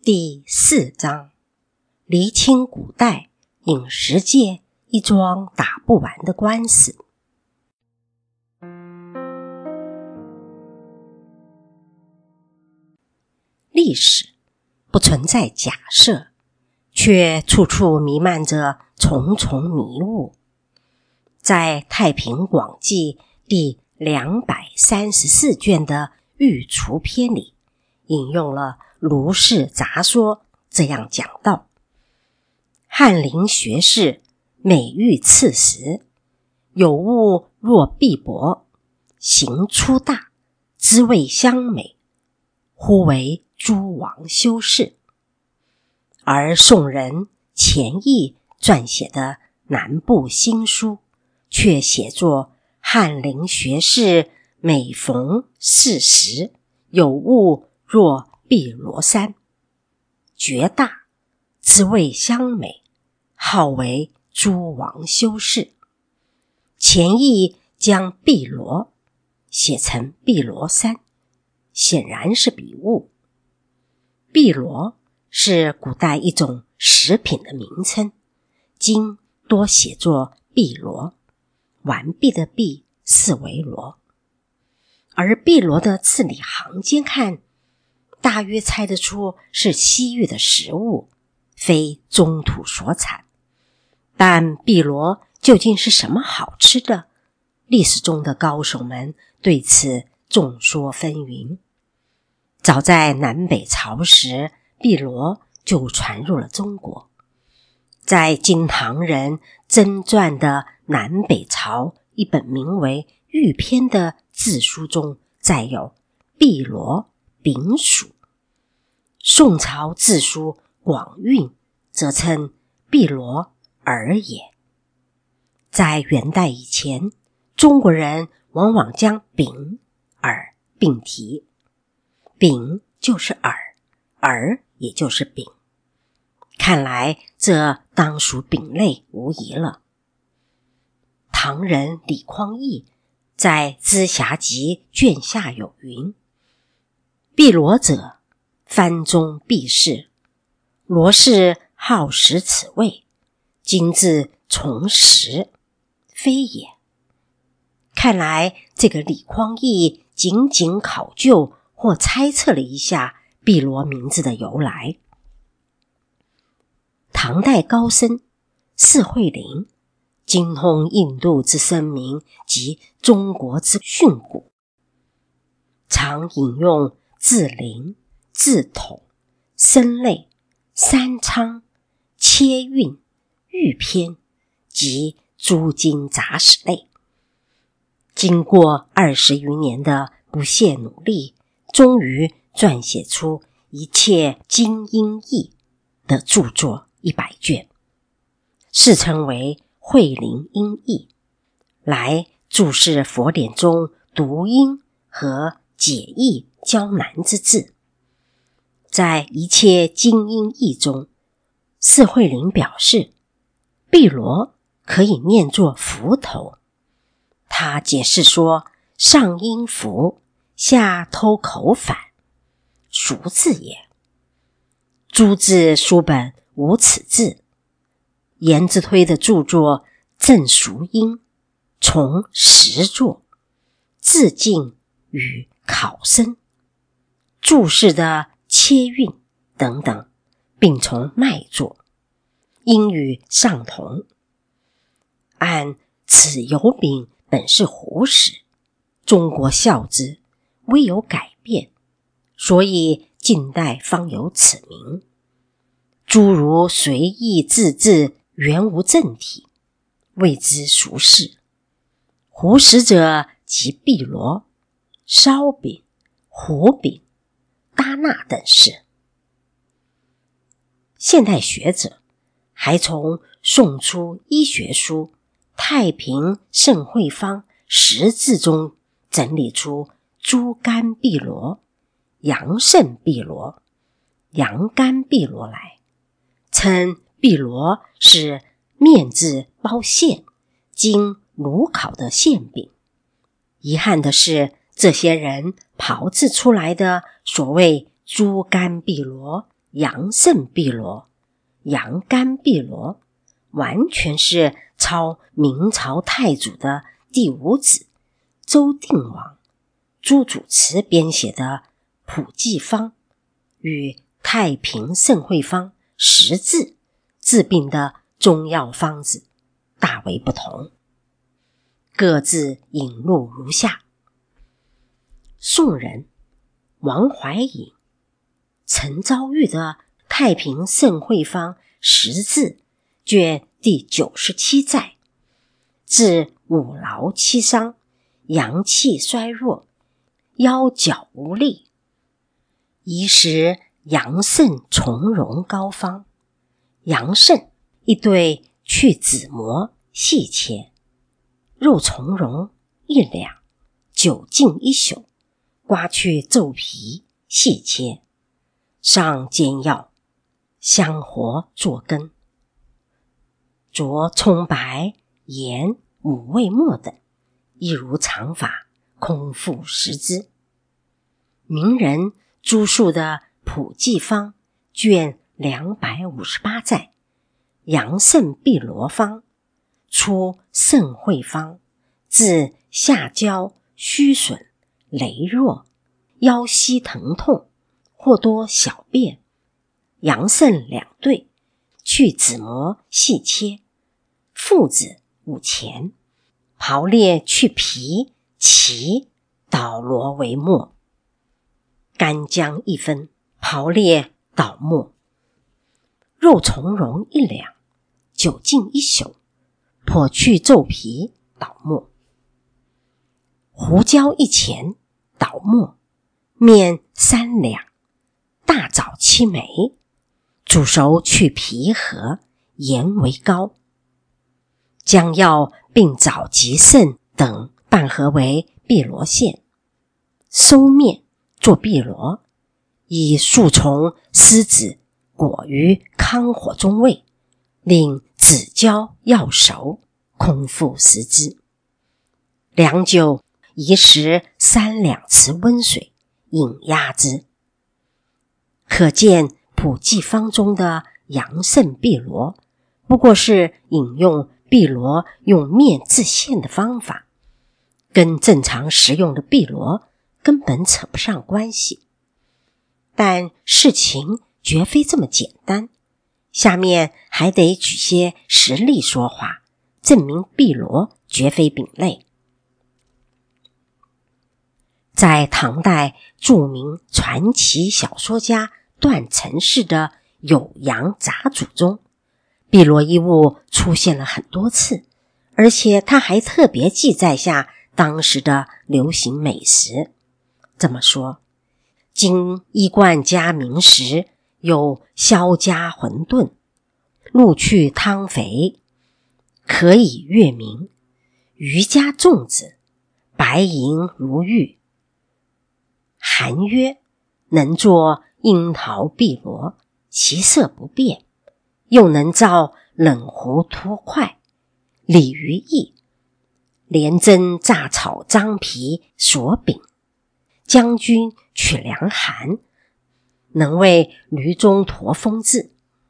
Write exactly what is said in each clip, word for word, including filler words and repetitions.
第四章，厘清古代饮食界一桩打不完的官司。历史不存在假设，却处处弥漫着重重迷雾。在《太平广记》第两百三十四卷的御厨篇里，引用了卢氏杂说，这样讲道：翰林学士每遇刺食，有物若碧帛，形粗大，滋味香美，呼为诸王修饰。而宋人钱毅撰写的南部新书，却写作翰林学士每逢四时，有物若碧螺山，绝大，滋味香美，号为诸王修饰。钱毅将碧螺写成碧螺山，显然是笔误。碧螺是古代一种食品的名称，今多写作碧螺，完毕的毕，四为螺。而碧螺的字里行间看，大约猜得出是西域的食物，非中土所产。但碧螺究竟是什么好吃的？历史中的高手们对此众说纷纭。早在南北朝时，碧螺就传入了中国。在金唐人曾撰的南北朝一本名为《玉篇》的字书中，载有碧螺丙属。宋朝字书广韵则称碧螺饵也。在元代以前，中国人往往将丙、饵并提，丙就是饵，饵也就是丙，看来这当属丙类无疑了。唐人李匡义在《资暇集》卷下有云：碧螺者，番中必士，螺氏好食此味，今自从食，非也。看来这个李匡义仅仅考究或猜测了一下碧螺名字的由来。唐代高僧释惠龄精通印度之声名及中国之训诂，常引用字林、字统、声类、三仓、切韵、玉篇及诸经杂史类。经过二十余年的不懈努力，终于撰写出一切经音译的著作一百卷，世称为惠龄音译，来注释佛典中读音和解译较难之字。在一切经音译中，释惠龄表示碧螺可以念作斧头。他解释说，上音符，下偷口反，熟字也。诸字书本无此字。颜之推的著作正熟音，从实作，字境与考生，注释的切韵等等，并从脉作，音与上同。按此油饼本是胡食，中国笑之，未有改变，所以近代方有此名。诸如随意字字原无正体，谓之俗事。胡食者即碧螺、烧饼、糊饼、搭纳等事。现代学者还从宋初医学书《太平圣惠方十字》中整理出猪肝碧螺、羊肾碧螺、羊肝碧螺来，称碧螺是面制包馅，经炉烤的馅饼。遗憾的是，这些人炮制出来的所谓猪肝碧螺、 杨胜碧螺、杨干碧螺，完全是抄明朝太祖的第五子周定王朱主持编写的普济方与太平盛会方十字治病的中药方子大为不同，各自引录如下。宋人王怀隐、陈昭玉的太平盛会方十字卷第九十七载，治五劳七伤、阳气衰弱、腰脚无力，宜食杨胜从容膏方。杨胜一对去子膜细切，肉从容一两，酒浸一宿，刮去皱皮细切，上煎药，香活作羹，着葱白、盐、五味末等，一如常法，空腹食之。名人朱述的普济方卷两百五十八载，杨胜碧螺方出盛会方，治下焦、虚损、羸弱、腰膝疼痛，或多小便。杨胜两对，去子膜细切，附子五钱，刨裂去皮、脐、捣螺为末，干姜一分，刨裂捣末。肉从容一两，酒浸一宿，剖去皱皮，捣末。胡椒一钱，捣末。面三两，大枣七枚，煮熟去皮核，盐为膏。将药并枣及肾等拌合为碧螺馅，收面做碧螺，以数重丝子裹于康火中煨，令子焦药熟，空腹食之。良久，宜食三两匙温水，饮压之。可见普济方中的杨胜碧螺不过是引用碧螺用面制馅的方法，跟正常食用的碧螺根本扯不上关系。但事情绝非这么简单，下面还得举些实例说话，证明碧螺绝非丙类。在唐代著名传奇小说家段成式的《酉阳杂俎》中，碧螺一物出现了很多次，而且他还特别记载下当时的流行美食。这么说，今衣冠家名食有萧家馄饨、鹿去汤肥，可以悦民；余家粽子，白银如玉。韩曰：能作樱桃碧螺，其色不变，又能造冷糊脱块。李于义：连蒸炸炒张皮锁饼。将军取凉寒，能为驴中驼风治。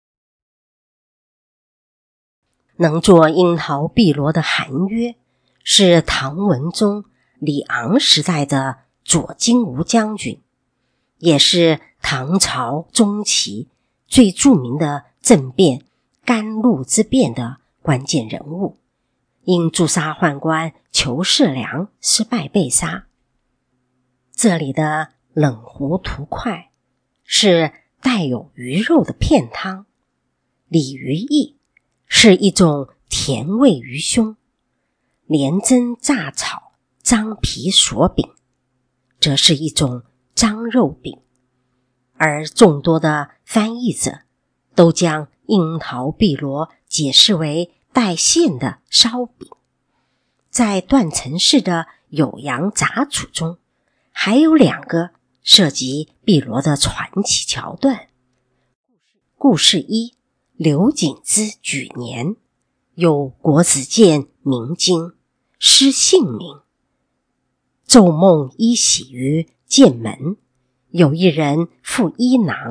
能作樱桃碧螺的韩曰，是唐文宗李昂时代的左金吾将军，也是唐朝中期最著名的政变甘露之变的关键人物，因诛杀宦官裘世良失败被杀。这里的冷糊涂块是带有鱼肉的片汤，鲤鱼意是一种甜味鱼胸，连蒸炸炒张皮锁饼则是一种张肉饼，而众多的翻译者都将樱桃碧螺解释为带馅的烧饼。在段成式的《酉阳杂俎》中，还有两个涉及碧螺的传奇桥段。故事一：刘景之举年，有国子监明经，失姓名。昼梦依喜于监门，有一人负衣囊，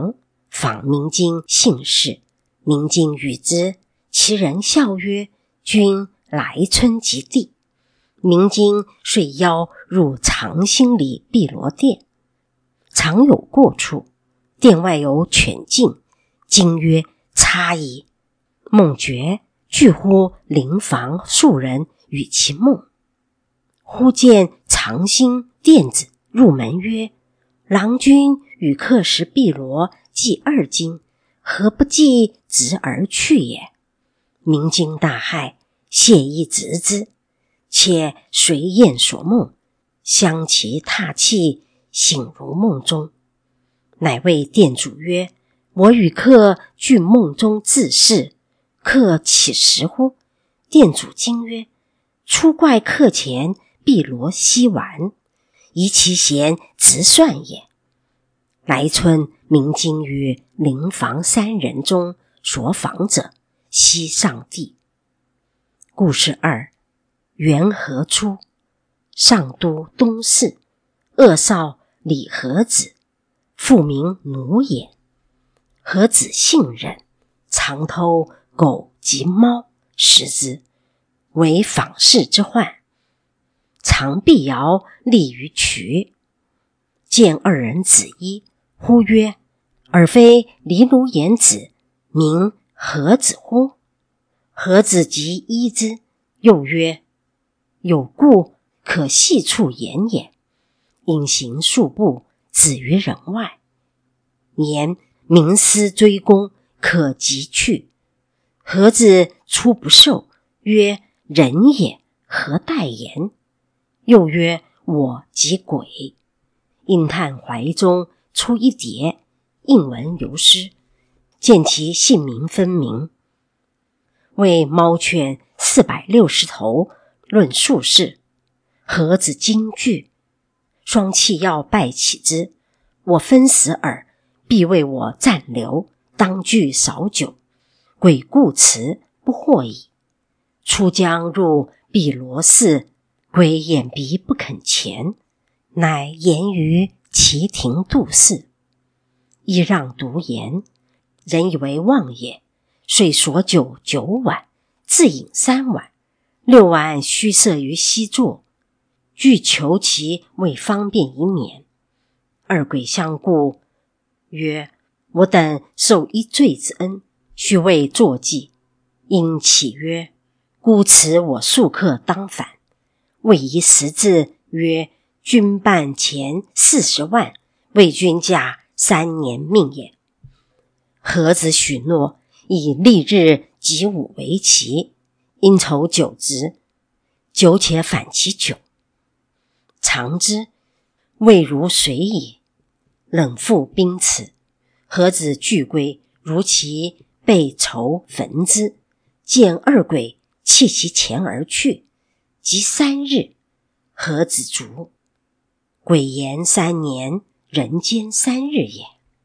访明经姓氏，明经与之，其人笑曰：君来春及第。明经遂邀入长兴里碧螺殿，常有过处，殿外有犬径，惊曰：差矣！梦觉惧乎邻房数人与其梦。忽见长兴殿子入门曰：郎君与客食碧螺计二斤，何不计直而去也？明经大骇，谢衣执之，且随雁所梦，相其踏气，醒如梦中。乃谓店主曰：我与客俱梦中自是，客岂食乎？店主惊曰：初怪客前碧螺稀丸，宜其嫌直算也。来春明经于邻房三人中所访者，悉上帝。故事二：元和初，上都东市，二少李和子，父名奴也。和子性忍，常偷狗及猫食之，为访视之患。常避摇立于渠，见二人子衣，呼曰：尔非黎奴言子，名和子乎？和子即依之，又曰：有故可细处言也。隐行数步，止于人外，言明思追攻，可即去。和子初不受，曰：人也，何待言？又曰：我即鬼。应叹怀中出一蝶，应闻犹失，见其姓名分明。为猫犬四百六十头，论数事。和子惊惧，双气要拜起之，我分死耳，必为我暂留，当具少酒。鬼故辞，不惑矣。出将入碧螺寺，鬼掩鼻不肯前，乃言于其庭度室。亦让独言，人以为妄也，遂索酒九碗，自饮三碗，六碗虚设于西座，俱求其为方便以免。二鬼相顾，曰：我等受一罪之恩，须为坐骑。因起曰：孤辞我宿客当返。谓夷实字曰：君办钱四十万，为君假三年命也。和子许诺，以历日及午为期，因筹酒之，酒且反其酒。尝之，味如水矣。冷复冰此，和子俱归，如其被仇焚之。见二鬼弃其钱而去，即三日，和子卒。鬼言三年，人间三日也。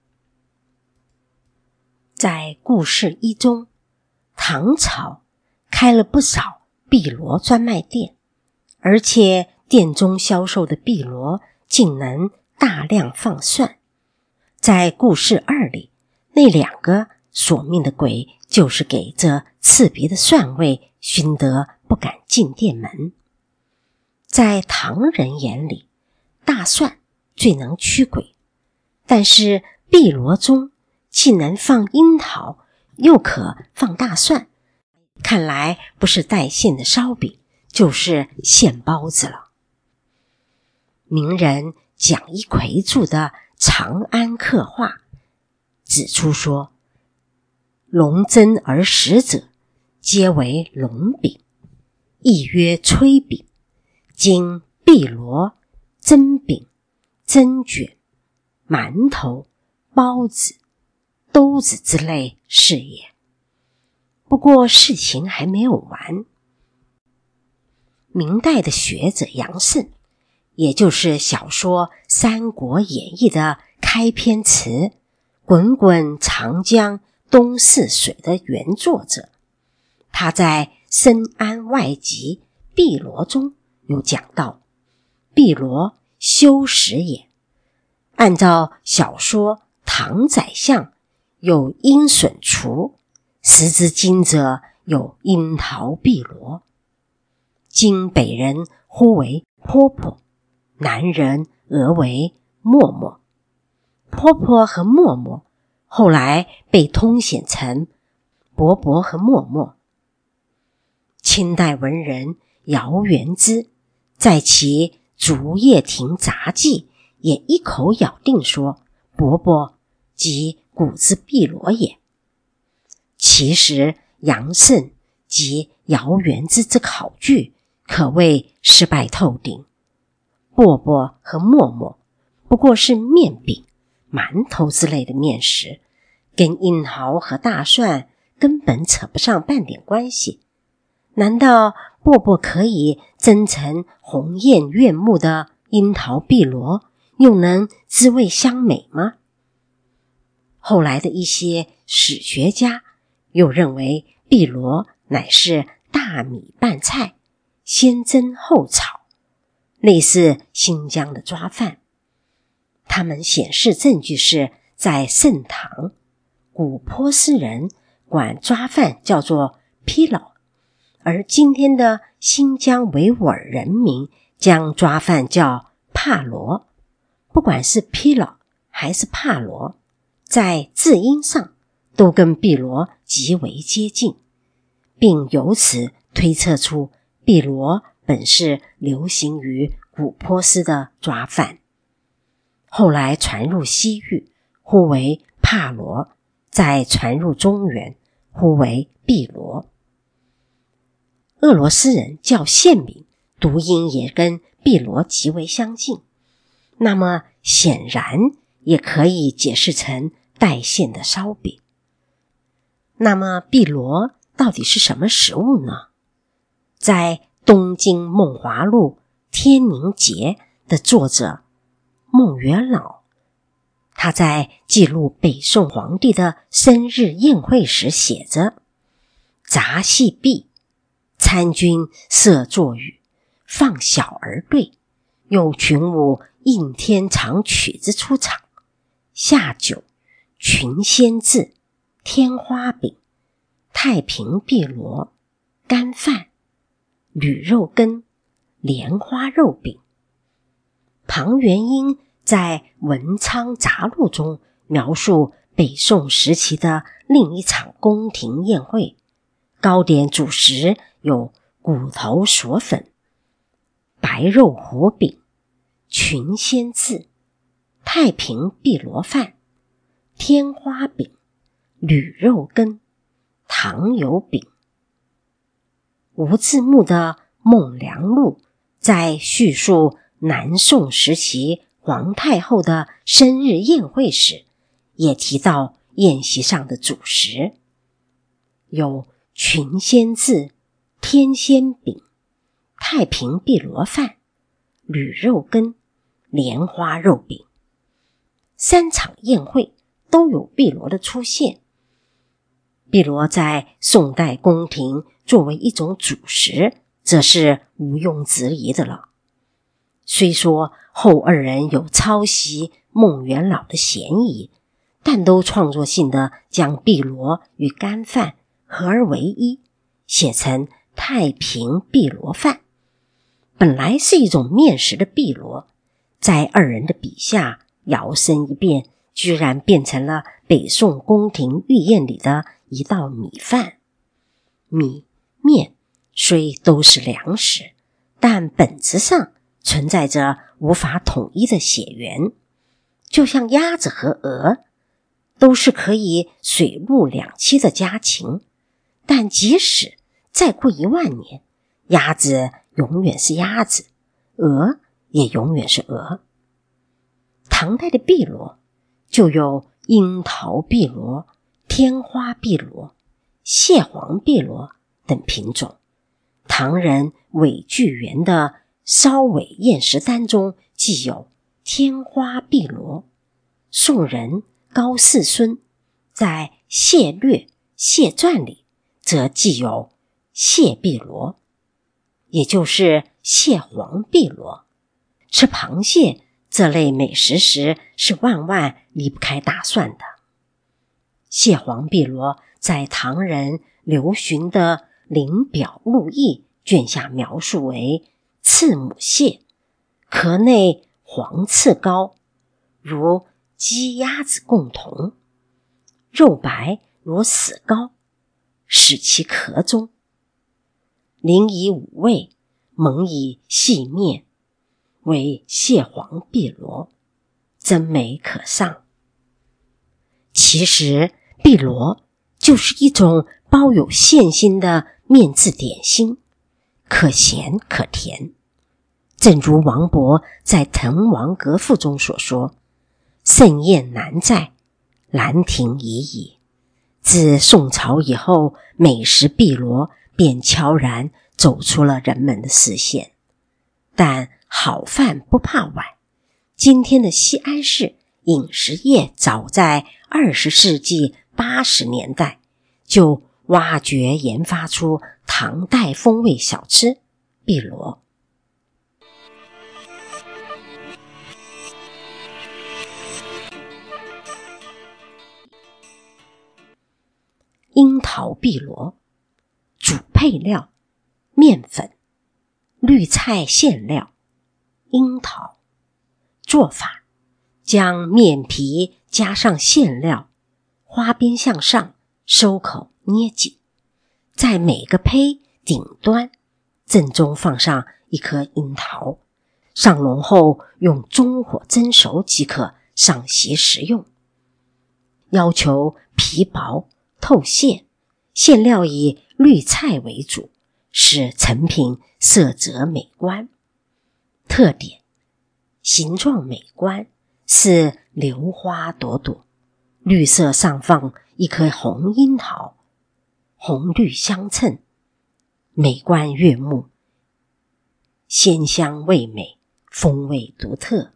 在故事一中，唐朝开了不少碧螺专卖店，而且店中销售的碧螺竟能大量放蒜。在故事二里，那两个索命的鬼就是给这刺鼻的蒜味熏得不敢进店门。在唐人眼里，大蒜最能驱鬼，但是碧螺中既能放樱桃，又可放大蒜，看来不是带馅的烧饼，就是馅包子了。名人蒋一奎著的《长安客话》指出说，龙真而食者，皆为龙饼，亦曰炊饼，今碧螺、蒸饼、蒸卷、馒头、包子、兜子之类是也。不过事情还没有完。明代的学者杨慎，也就是小说《三国演义》的开篇词滚滚长江东逝水的原作者，他在《深谙外集碧螺》中有讲到，碧螺修食也。按照小说唐宰相有鹰隼雏，十之金者有樱桃碧螺。今北人呼为婆婆，南人讹为嬷嬷。婆婆和嬷嬷后来被通显成伯伯和嬷嬷。清代文人姚元之在其《竹叶亭杂记》也一口咬定说伯伯即古之碧螺也。其实杨慎及姚元之之考据可谓失败透顶。伯伯和嬷嬷不过是面饼、馒头之类的面食，跟樱桃和大蒜根本扯不上半点关系。难道伯伯可以蒸成红艳悦目的樱桃碧螺，又能滋味香美吗？后来的一些史学家又认为碧螺乃是大米拌菜，先蒸后炒，类似新疆的抓饭。他们显示证据是在盛唐，古波斯人管抓饭叫做披老，而今天的新疆维吾尔人民将抓饭叫帕罗。不管是披老还是帕罗，在字音上都跟碧螺极为接近，并由此推测出碧螺本是流行于古波斯的抓饭，后来传入西域，呼为帕罗，再传入中原，呼为碧螺。俄罗斯人叫馅饼，读音也跟碧螺极为相近，那么显然也可以解释成带馅的烧饼。那么碧螺到底是什么食物呢？在东京梦华录天宁节的作者孟元老，他在记录北宋皇帝的生日宴会时写着：杂戏毕，参军设座语，放小儿对，有群舞应天长曲子出场，下酒群仙字，天花饼，太平碧螺，干饭，铝肉羹，莲花肉饼。庞元英在《文昌杂录》中描述北宋时期的另一场宫廷宴会，糕点主食有骨头锁粉、白肉糊饼、群仙字、太平碧螺饭、天花饼、铝肉羹、糖油饼。吴自牧的《孟良录》在叙述南宋时期皇太后的生日宴会时，也提到宴席上的主食有群仙字、天仙饼、太平碧螺饭、铝肉羹、莲花肉饼。三场宴会都有碧螺的出现。碧螺在宋代宫廷作为一种主食，则是毋庸置疑的了。虽说后二人有抄袭孟元老的嫌疑，但都创作性的将碧螺与干饭合而为一，写成太平碧螺饭。本来是一种面食的碧螺，在二人的笔下摇身一变，居然变成了北宋宫廷御宴里的一道米饭。米、面虽都是粮食，但本质上存在着无法统一的血缘。就像鸭子和鹅都是可以水陆两栖的家禽，但即使再过一万年，鸭子永远是鸭子，鹅也永远是鹅。唐代的碧螺就有樱桃碧螺、天花碧螺、蟹黄碧螺等品种。唐人韦巨源的烧尾宴食单中既有天花碧螺，宋人高士孙在《蟹略蟹传》里则既有蟹碧螺，也就是蟹黄碧螺。吃螃蟹这类美食时是万万离不开大蒜的。 谢黄碧螺在唐人刘询的《临表录议》卷下描述为刺母蟹，壳内黄刺膏，如鸡鸭子共同，肉白如死膏，使其壳中。鳞以五味，蒙以细面，为蟹黄碧螺，真美可上。其实碧螺就是一种包有馅心的面制点心，可咸可甜。正如王勃在《滕王阁赋》中所说，盛宴难再，兰亭已矣。自宋朝以后，美食碧螺便悄然走出了人们的视线。但好饭不怕晚，今天的西安市饮食业早在二十世纪八十年代就挖掘研发出唐代风味小吃碧螺。樱桃碧螺主配料：面粉、绿菜馅料、樱桃。做法：将面皮加上馅料，花边向上，收口捏紧，在每个胚顶端正中放上一颗樱桃，上笼后用中火蒸熟即可上席食用。要求皮薄透馅，馅料以绿菜为主，使成品色泽美观。特点：形状美观，似榴花朵朵，绿色上放一颗红樱桃，红绿相衬，美观悦目，鲜香味美，风味独特。